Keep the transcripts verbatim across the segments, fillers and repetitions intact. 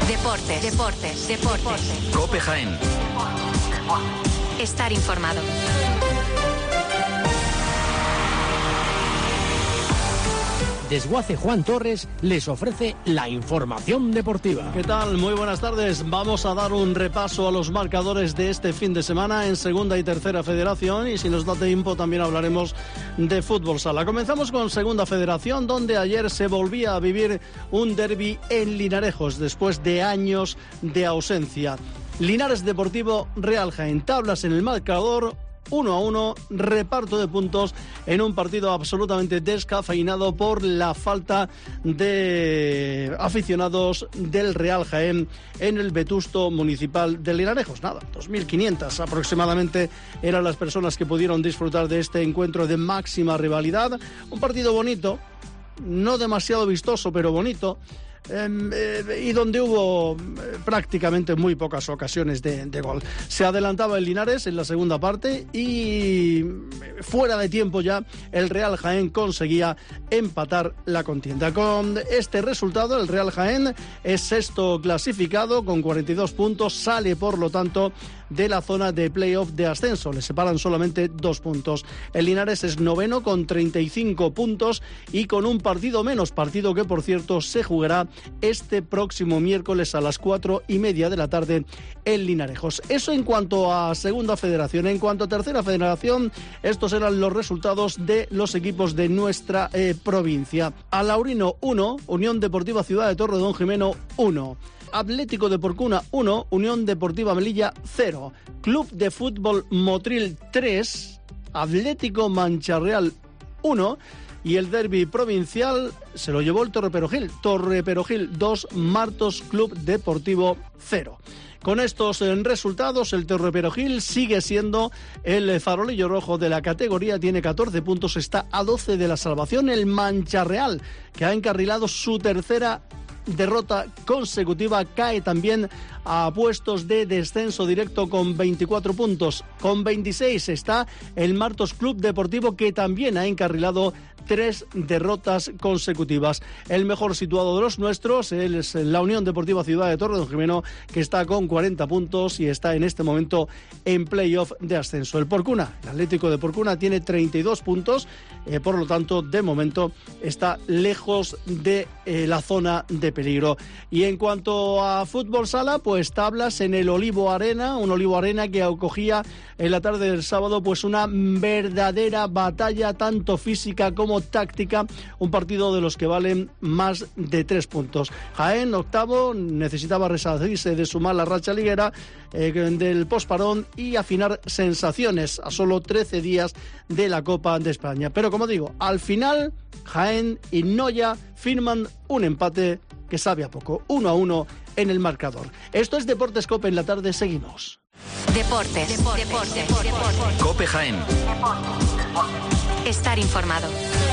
Deportes, deportes, deportes. COPE Jaén. Estar informado. Desguace Juan Torres les ofrece la información deportiva. ¿Qué tal? Muy buenas tardes. Vamos a dar un repaso a los marcadores de este fin de semana en Segunda y Tercera Federación, y si nos da tiempo también hablaremos de fútbol sala. Comenzamos con Segunda Federación, donde ayer se volvía a vivir un derbi en Linarejos después de años de ausencia. Linares Deportivo Real Jaén, tablas en el marcador, uno a uno, reparto de puntos en un partido absolutamente descafeinado por la falta de aficionados del Real Jaén en el vetusto municipal de Linarejos. Nada, dos mil quinientas aproximadamente eran las personas que pudieron disfrutar de este encuentro de máxima rivalidad. Un partido bonito, no demasiado vistoso, pero bonito. Eh, eh, y donde hubo eh, prácticamente muy pocas ocasiones de, de gol. Se adelantaba el Linares en la segunda parte y fuera de tiempo ya el Real Jaén conseguía empatar la contienda. Con este resultado el Real Jaén es sexto clasificado con cuarenta y dos puntos, sale por lo tanto de la zona de playoff de ascenso, le separan solamente dos puntos. El Linares es noveno con treinta y cinco puntos y con un partido menos, partido que por cierto se jugará este próximo miércoles a las cuatro y media de la tarde en Linarejos. Eso en cuanto a Segunda Federación. En cuanto a Tercera Federación, estos eran los resultados de los equipos de nuestra eh, provincia. Alaurino uno, Unión Deportiva Ciudad de Torredonjimeno uno. Atlético de Porcuna uno, Unión Deportiva Melilla cero. Club de Fútbol Motril tres, Atlético Mancharreal uno. Y el derbi provincial se lo llevó el Torreperogil. Torreperogil dos, Martos Club Deportivo cero. Con estos resultados, el Torreperogil sigue siendo el farolillo rojo de la categoría, tiene catorce puntos, está a doce de la salvación. El Mancharreal, que ha encarrilado su tercera derrota consecutiva, cae también a puestos de descenso directo con veinticuatro puntos. Con veintiséis está el Martos Club Deportivo, que también ha encarrilado tres derrotas consecutivas. El mejor situado de los nuestros es la Unión Deportiva Ciudad de Torredonjimeno, que está con cuarenta puntos y está en este momento en playoff de ascenso. El Porcuna, el Atlético de Porcuna, tiene treinta y dos puntos, eh, por lo tanto, de momento está lejos de eh, la zona de peligro. Y en cuanto a fútbol sala, pues tablas en el Olivo Arena, un Olivo Arena que acogía en la tarde del sábado pues una verdadera batalla, tanto física como táctica, un partido de los que valen más de tres puntos. Jaén, octavo, necesitaba resarcirse de su mala racha liguera eh, del posparón y afinar sensaciones a solo trece días de la Copa de España. Pero como digo, al final Jaén y Noya firman un empate que sabe a poco, uno a uno en el marcador. Esto es Deportes COPE en la tarde, seguimos. Deportes, deportes, deportes, deportes. COPE Jaén. Estar informado.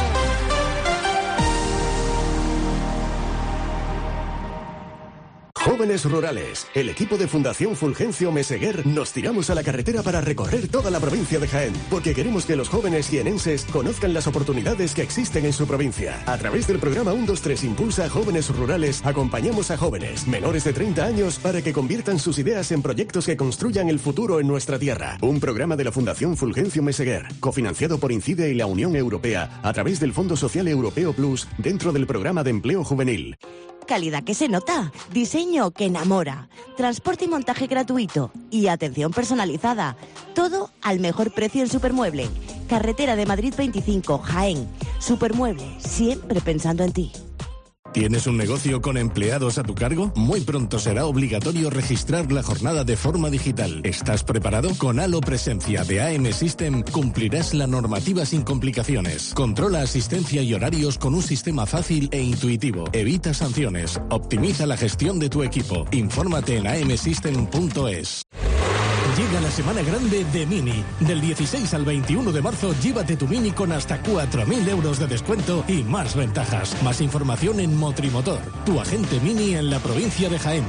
Jóvenes Rurales, el equipo de Fundación Fulgencio Meseguer, nos tiramos a la carretera para recorrer toda la provincia de Jaén, porque queremos que los jóvenes jienenses conozcan las oportunidades que existen en su provincia. A través del programa uno dos tres Impulsa a Jóvenes Rurales, acompañamos a jóvenes menores de treinta años para que conviertan sus ideas en proyectos que construyan el futuro en nuestra tierra. Un programa de la Fundación Fulgencio Meseguer, cofinanciado por INCIDE y la Unión Europea, a través del Fondo Social Europeo Plus, dentro del programa de empleo juvenil. Calidad que se nota, diseño que enamora, transporte y montaje gratuito y atención personalizada. Todo al mejor precio en Supermueble. Carretera de Madrid veinticinco, Jaén. Supermueble, siempre pensando en ti. ¿Tienes un negocio con empleados a tu cargo? Muy pronto será obligatorio registrar la jornada de forma digital. ¿Estás preparado? Con Halo Presencia de A M System cumplirás la normativa sin complicaciones. Controla asistencia y horarios con un sistema fácil e intuitivo. Evita sanciones. Optimiza la gestión de tu equipo. Infórmate en a m system punto es. Llega la semana grande de Mini. Del dieciséis al veintiuno de marzo, llévate tu Mini con hasta cuatro mil euros de descuento y más ventajas. Más información en Motrimotor, tu agente Mini en la provincia de Jaén.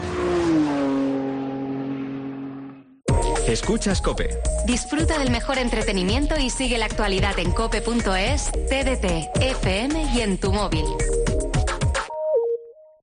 Escuchas COPE. Disfruta del mejor entretenimiento y sigue la actualidad en cope punto es, T D T, F M y en tu móvil.